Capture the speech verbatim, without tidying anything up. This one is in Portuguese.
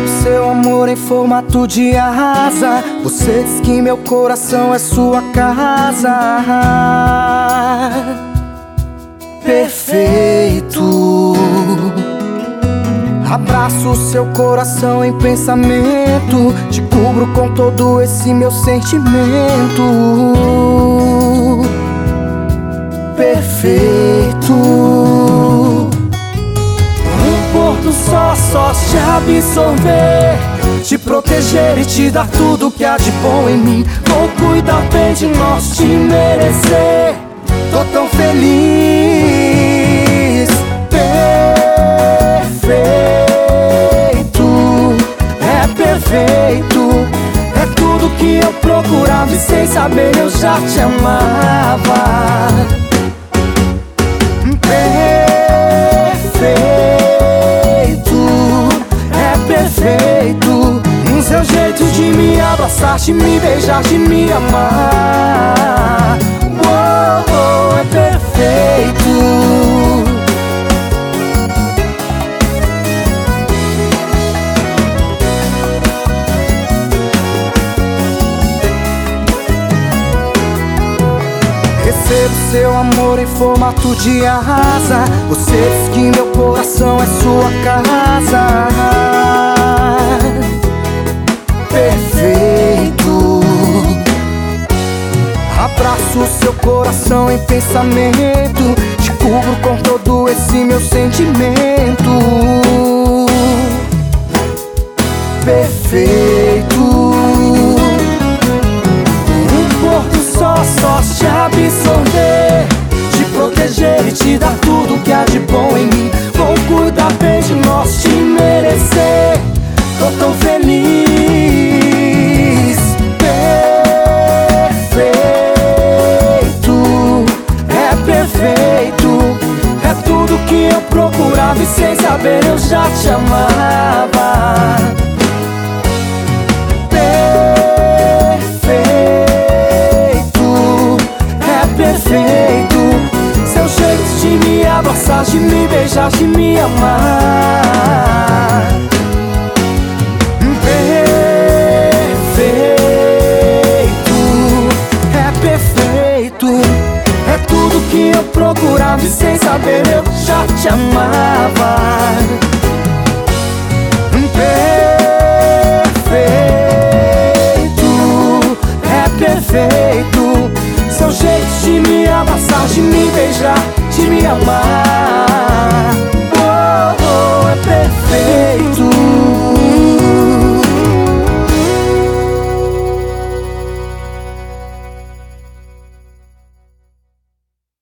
Recebo seu amor em formato de asa. Você diz que meu coração é sua casa. Perfeito. Abraço seu coração em pensamento. Te cubro com todo esse meu sentimento. Perfeito. Um pôr do sol só te absorver, te proteger e te dar tudo que há de bom em mim. Vou cuidar bem de nós, te merecer. Tô tão feliz. Perfeito. É perfeito. É tudo que eu procurava e sem saber eu já te amava. Perfeito. É perfeito. Um seu jeito de me abraçar, de me beijar, de me amar. Uou, é perfeito. Recebo seu amor em formato de asa. Você diz que meu coração é sua casa. Perfeito. Abraço seu coração em pensamento. Te cubro com todo esse meu sentimento. Perfeito. Só te absorver, te proteger e te dar tudo que há de bom em mim. Vou cuidar bem de nós, te merecer. Tô tão feliz. Perfeito. É perfeito. É tudo que eu procurava e sem saber eu já te amava. Perfeito. Seu jeito de me abraçar, de me beijar, de me amar. Perfeito. É perfeito. É tudo que eu procurava e sem saber eu já te amava. Perfeito. É perfeito. Seu jeito de me abraçar, de me beijar, de me amar.